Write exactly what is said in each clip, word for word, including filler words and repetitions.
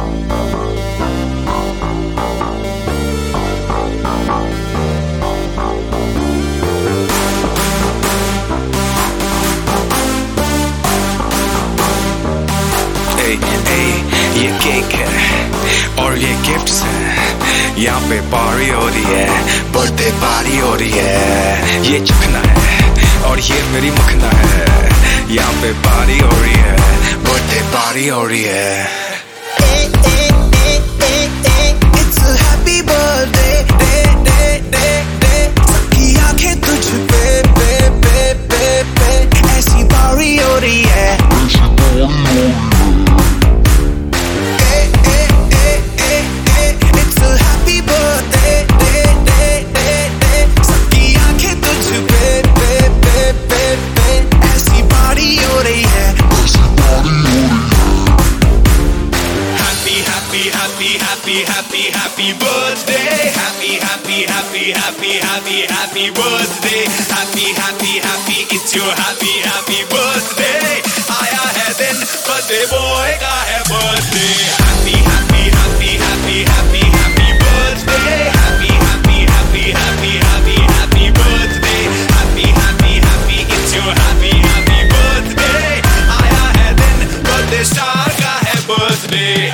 ये केक है और ये गिफ्ट्स हैं, यहाँ पे पार्टी हो रही है, बर्थडे पार्टी हो रही है। ये चखना है और ये मेरी मखना है, यहाँ पे पार्टी हो रही है, बर्थडे पार्टी हो रही है। It's a happy birthday, day, day, day, day. सबकी आंखें तुझ पे, पे, पे, पे, पे, ऐसी पार्टी हो रही है। Happy, happy, happy birthday. Happy, happy, happy, happy, happy, happy birthday. Happy, happy, happy, it's your happy, happy birthday. आया है दिन birthday boy का है birthday. Happy, happy, happy, happy, happy, happy birthday. Happy, happy, happy, happy, happy, happy birthday. Happy, happy, happy, it's your happy, happy birthday. आया है दिन birthday star का है birthday.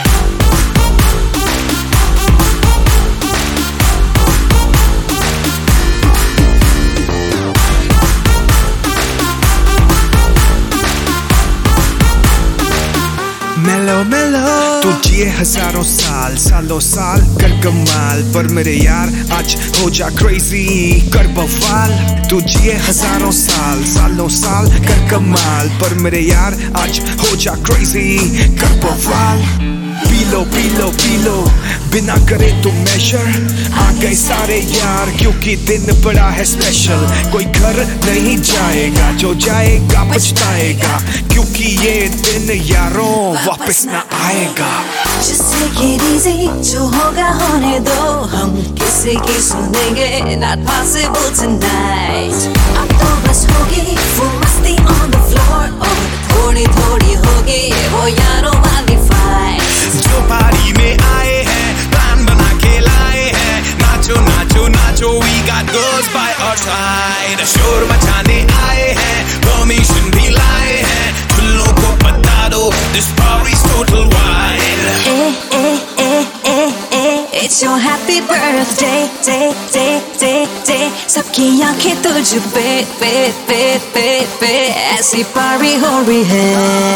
मेलो मेलो तू जिए हजारों साल, सालों साल कर कमाल, पर मेरे यार आज हो जा क्रेजी कर बवाल। तू जिए हजारों साल, सालों साल कर कमाल, पर मेरे यार आज हो जा क्रेजी कर बवाल। पी लो पी लो पी लो बिना करे तो मेजर, आ गए सारे यार क्योंकि दिन बड़ा है स्पेशल। कोई घर नहीं जाएगा, जो जाएगा पछताएगा, क्योंकि ये दिन यारों वापस ना आएगा। Just take it easy, जो होगा होने दो, हम किसी की सुनेंगे, not possible tonight। अब तो बस होगी वो मस्ती on the floor, और थोड़ी थोड़ी होगी वो यारों वाली fight। जो पार्टी में आए हैं, प्लान बना के लाए हैं, नाचो नाचो नाचो, we got girls by our side। शोर मचाने आए हैं, परमिशन भी लाए हैं, खुल्लों को बता दो this party's total wide। Eh, eh, eh, eh, eh, it's your happy birthday, day, day, day, day। सबकी आंखें तुझ पे, पे, पे, पे, पे, ऐसी पार्टी हो रही है।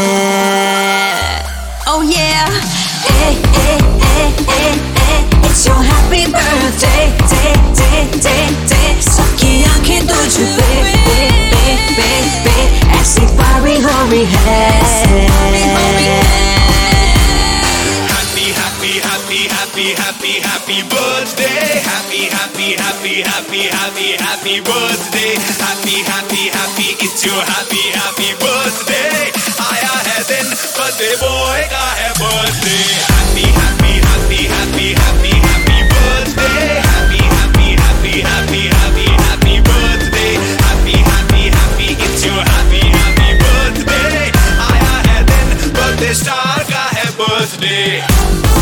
Oh yeah, eh, eh, eh, eh, eh, it's your happy birthday, day, day, day, day। सबकी आंखें तुझ पे, पे, पे, पे, पे, ऐसी पार्टी हो रही है। Happy, happy, happy, happy birthday. Happy, happy, happy, happy, happy, happy birthday. Happy, happy, happy, it's your happy, happy birthday. आया है दिन birthday boy का है birthday. Happy, happy, happy, happy, happy, happy birthday. Happy, happy, happy, happy, happy, happy birthday. Happy, happy, happy, it's your happy, happy birthday. आया है दिन birthday star का है birthday.